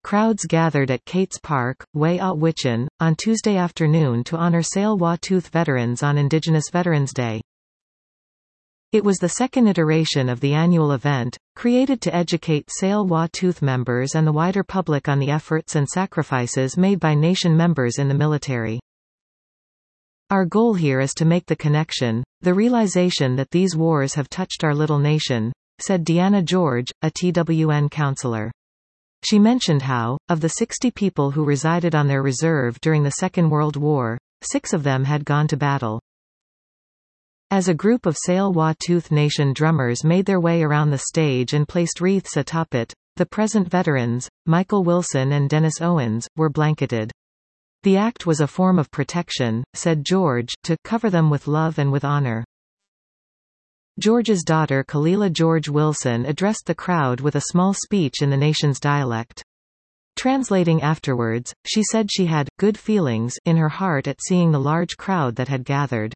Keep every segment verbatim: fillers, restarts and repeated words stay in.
Crowds gathered at Kates Park, Way Out Witchin, on Tuesday afternoon to honor Tsleil-Waututh veterans on Indigenous Veterans Day. It was the second iteration of the annual event, created to educate Tsleil-Waututh members and the wider public on the efforts and sacrifices made by nation members in the military. Our goal here is to make the connection, the realization that these wars have touched our little nation, said Deanna George, a T W N counselor. She mentioned how, of the sixty people who resided on their reserve during the Second World War, six of them had gone to battle. As a group of Tsleil-Waututh Nation drummers made their way around the stage and placed wreaths atop it, the present veterans, Michael Wilson and Dennis Owens, were blanketed. The act was a form of protection, said George, to cover them with love and with honor. George's daughter Kalila George Wilson addressed the crowd with a small speech in the nation's dialect. Translating afterwards, she said she had good feelings in her heart at seeing the large crowd that had gathered.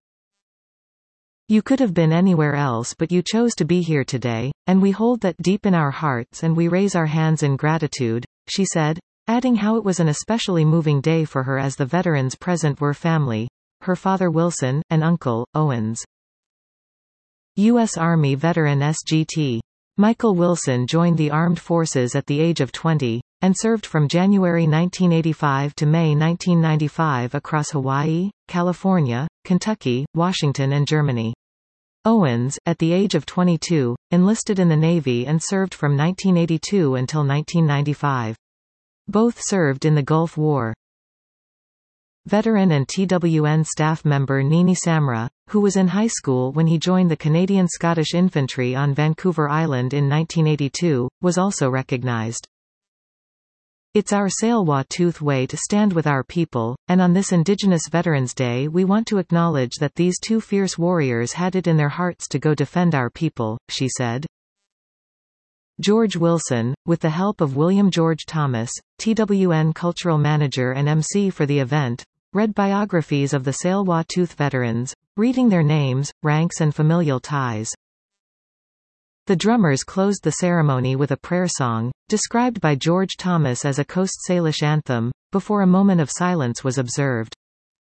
You could have been anywhere else, but you chose to be here today, and we hold that deep in our hearts and we raise our hands in gratitude, she said, adding how it was an especially moving day for her as the veterans present were family, her father Wilson, and uncle, Owens. U S Army veteran S G T Michael Wilson joined the armed forces at the age of twenty, and served from January nineteen eighty-five to May nineteen ninety-five across Hawaii, California, Kentucky, Washington and Germany. Owens, at the age of twenty-two, enlisted in the Navy and served from nineteen eighty-two until nineteen ninety-five. Both served in the Gulf War. Veteran and T W N staff member Nini Samra, who was in high school when he joined the Canadian Scottish Infantry on Vancouver Island in nineteen eighty-two, was also recognized. It's our Tsleil-Waututh way to stand with our people, and on this Indigenous Veterans Day we want to acknowledge that these two fierce warriors had it in their hearts to go defend our people, she said. George Wilson, with the help of William George Thomas, T W N cultural manager and M C for the event, read biographies of the Tsleil-Waututh veterans, reading their names, ranks and familial ties. The drummers closed the ceremony with a prayer song, described by George Thomas as a Coast Salish anthem, before a moment of silence was observed.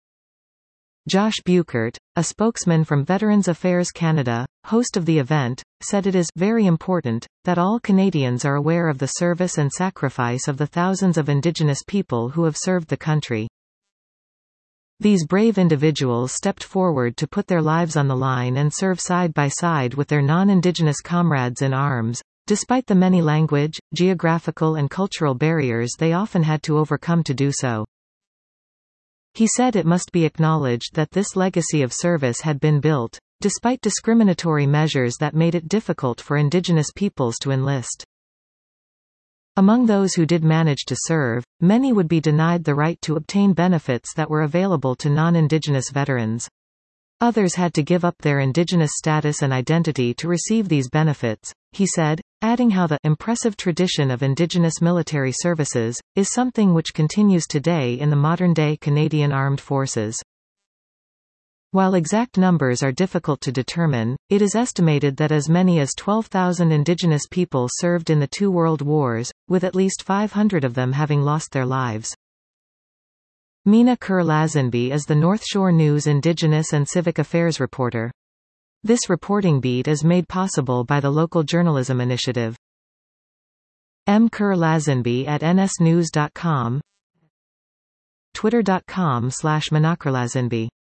Josh Buchert, a spokesman from Veterans Affairs Canada, host of the event, said it is very important that all Canadians are aware of the service and sacrifice of the thousands of Indigenous people who have served the country. These brave individuals stepped forward to put their lives on the line and serve side by side with their non-Indigenous comrades in arms, despite the many language, geographical and cultural barriers they often had to overcome to do so. He said it must be acknowledged that this legacy of service had been built, despite discriminatory measures that made it difficult for Indigenous peoples to enlist. Among those who did manage to serve, many would be denied the right to obtain benefits that were available to non-Indigenous veterans. Others had to give up their Indigenous status and identity to receive these benefits, he said, adding how the impressive tradition of Indigenous military services is something which continues today in the modern-day Canadian Armed Forces. While exact numbers are difficult to determine, it is estimated that as many as twelve thousand Indigenous people served in the two world wars, with at least five hundred of them having lost their lives. Mina Kerr-Lazenby is the North Shore News Indigenous and Civic Affairs reporter. This reporting beat is made possible by the Local Journalism Initiative. M Kerr-Lazenby at N S news dot com, twitter dot com slash Mina Kerr-Lazenby.